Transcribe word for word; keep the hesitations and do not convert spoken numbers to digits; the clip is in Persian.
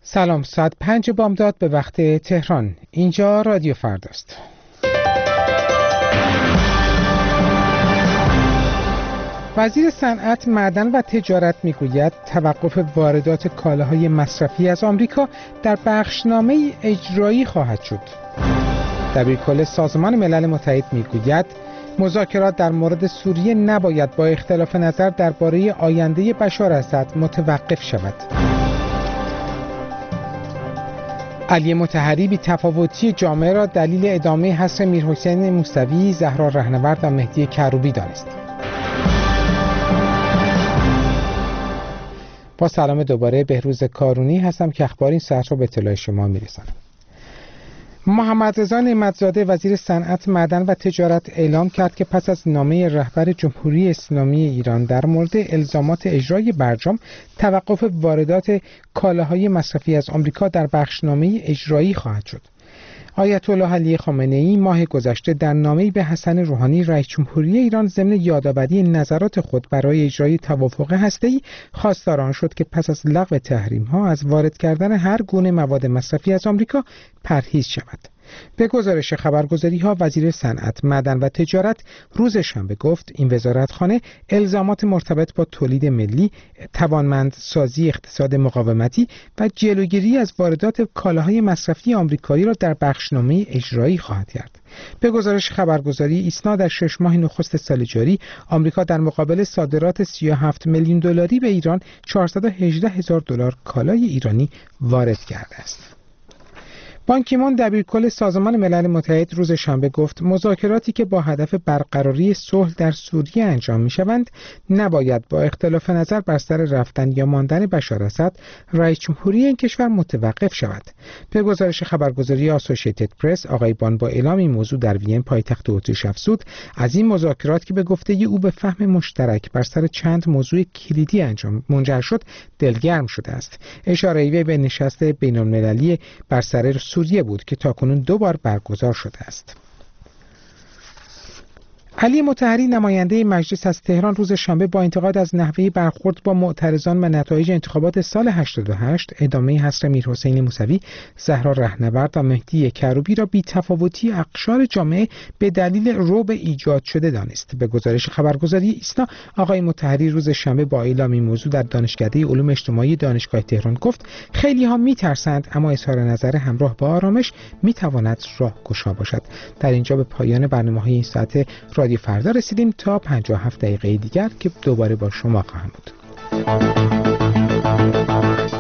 سلام، ساعت پنج بامداد به وقت تهران. اینجا رادیو فرداست. وزیر صنعت، معدن و تجارت میگوید توقف واردات کالاهای مصرفی از آمریکا در بخشنامه اجرایی خواهد شد. دبیرکل سازمان ملل متحد میگوید مذاکرات در مورد سوریه نباید با اختلاف نظر درباره آینده بشار اسد متوقف شود. علی مطهری بی تفاوتی جامعه را دلیل ادامه حصر میرحسین موسوی، زهرا رهنورد و مهدی کروبی دانست. با سلام دوباره، بهروز کارونی هستم که اخبار این ساعت را به اطلاع شما میرسانم. محمد رضا نعمت‌زاده وزیر صنعت، معدن و تجارت اعلام کرد که پس از نامه رهبر جمهوری اسلامی ایران در مورد الزامات اجرای برجام، توقف واردات کالاهای مصرفی از آمریکا در بخشنامه اجرایی خواهد شد. آیت الله علی خامنه‌ای ماه گذشته در نامه‌ای به حسن روحانی رئیس جمهوری ایران ضمن یادآوری نظرات خود برای اجرای توافق هسته‌ای خواستار آن شد که پس از لغو تحریم‌ها از وارد کردن هر گونه مواد مصرفی از آمریکا پرهیز شود. به گزارش خبرگزاری‌ها، وزیر صنعت، معدن و تجارت روز شنبه گفت این وزارتخانه الزامات مرتبط با تولید ملی، توانمندسازی اقتصاد مقاومتی و جلوگیری از واردات کالاهای مصرفی آمریکایی را در بخشنامه اجرایی خواهد کرد. به گزارش خبرگزاری ایسنا، در شش ماه نخست سال جاری آمریکا در مقابل صادرات سی و هفت میلیون دلاری به ایران چهارصد و هجده هزار دلار کالای ایرانی وارد کرده است. بان کی مون دبیرکل سازمان ملل متحد روز شنبه گفت مذاکراتی که با هدف برقراری صلح در سوریه انجام می‌شوند نباید با اختلاف نظر بر سر رفتن یا ماندن بشار اسد، رئیس جمهوری این کشور، متوقف شود. به گزارش خبرگزاری آسوشیتد پرس، آقای بان با اعلام این موضوع در وین، پایتخت اتریش، افزود از این مذاکرات که به گفته او به فهم مشترک بر سر چند موضوع کلیدی انجام منجر شد دلگرم شده است. اشاره‌ای به نشست بین‌المللی بر سر سوریه بود که تاکنون دو بار برگزار شده است. علی مطهری نماینده مجلس از تهران روز شنبه با انتقاد از نحوه برخورد با معترضان و نتایج انتخابات سال هشتاد و هشت، ادامه حصر میرحسین موسوی، زهرا رهنورد و مهدی کروبی را بی تفاوتی اقشار جامعه به دلیل رعب ایجاد شده دانست. به گزارش خبرگزاری ایسنا، آقای مطهری روز شنبه با اعلام این موضوع در دانشکده علوم اجتماعی دانشگاه تهران گفت خیلی ها میترسند، اما اظهار نظر همراه با آرامش میتواند راهگشا باشد. در اینجا به پایان برنامه‌های این ساعت رادیو فردا رسیدیم. تا پنجاه و هفت دقیقه دیگر که دوباره با شما خواهم بود.